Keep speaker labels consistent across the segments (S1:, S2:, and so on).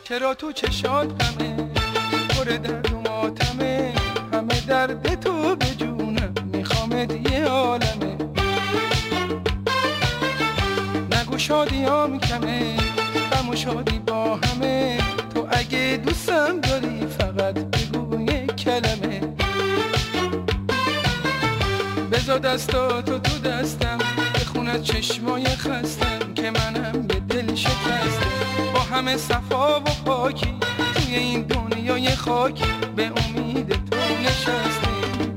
S1: چرا تو چشات غمه، پر درد و ماتمه، همه درد تو به جونم میخوامت یه عالمه. نگو شادیام کمه، غم و شادی با همه، تو اگه دوستم داری فقط بگو یک کلمه. بذار دستاتو تو دستم، بخون از چشمای خستم که منم یه دل شکستم. با همه صفا و پاکی توی این دنیای خاکی به امید تو نشستم.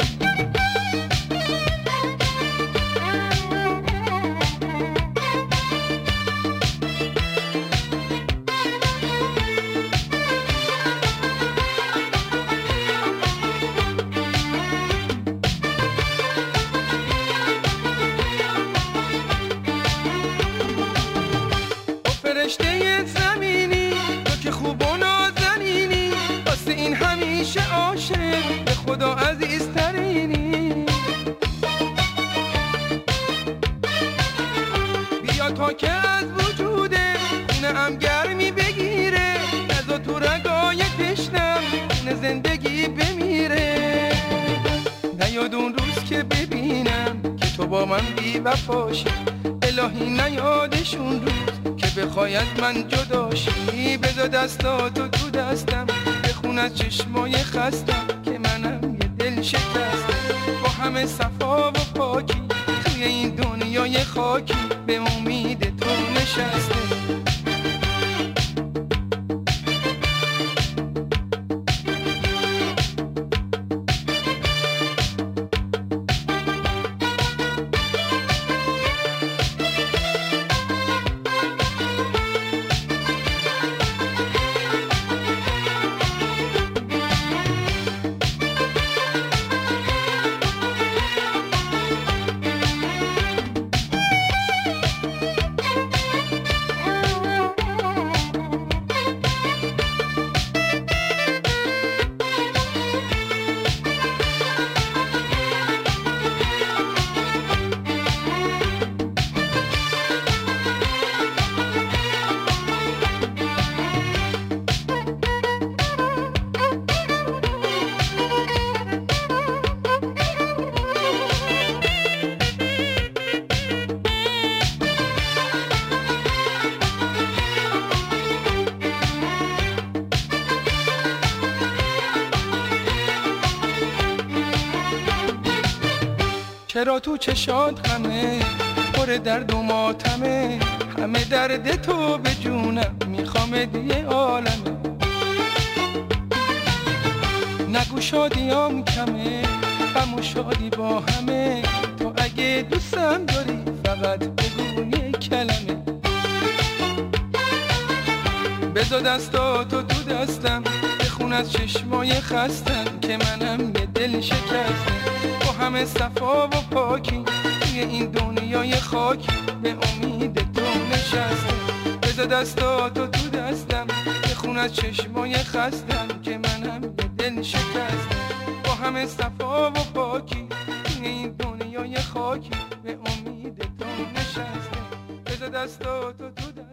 S1: فرشته زمینی تو که خوب و نازنینی، واسه این همیشه عاشق به خدا عزیزترینی. بیا تا که از وجوده خونه هم گرمی بگیره، نزا تو رگای تشنم خونه زندگی بمیره. نیاد اون روز که ببینم که تو با من بی وفاشی، الهی نیادشون روز که بخوای از من جداشی. بذار دستاتو تو دستم، بخون از چشمای خستم که منم یه دل شکستم. با همه صفا و پاکی توی این دنیای خاکی به امید تو نشستم. چرا تو چشات غمه، پر درد و ماتمه، همه درد تو به جونم میخوامت یه عالمه. نگو شادیام کمه، غم و شادی با همه، تو اگه دوستم داری فقط بگو یه کلمه. بذار دستاتو تو دستم، بخون از چشمای خستم که منم یه دل شکستم. با همه صفا و پاکی توی این دنیای خاکی به امید تو نشستم. بذار دستاتو تو دستم، بخون از چشمای خستم که منم یه دل شکستم. با همه صفا و پاکی توی این دنیای خاکی به امید تو نشستم. بذار دستاتو تو دستم.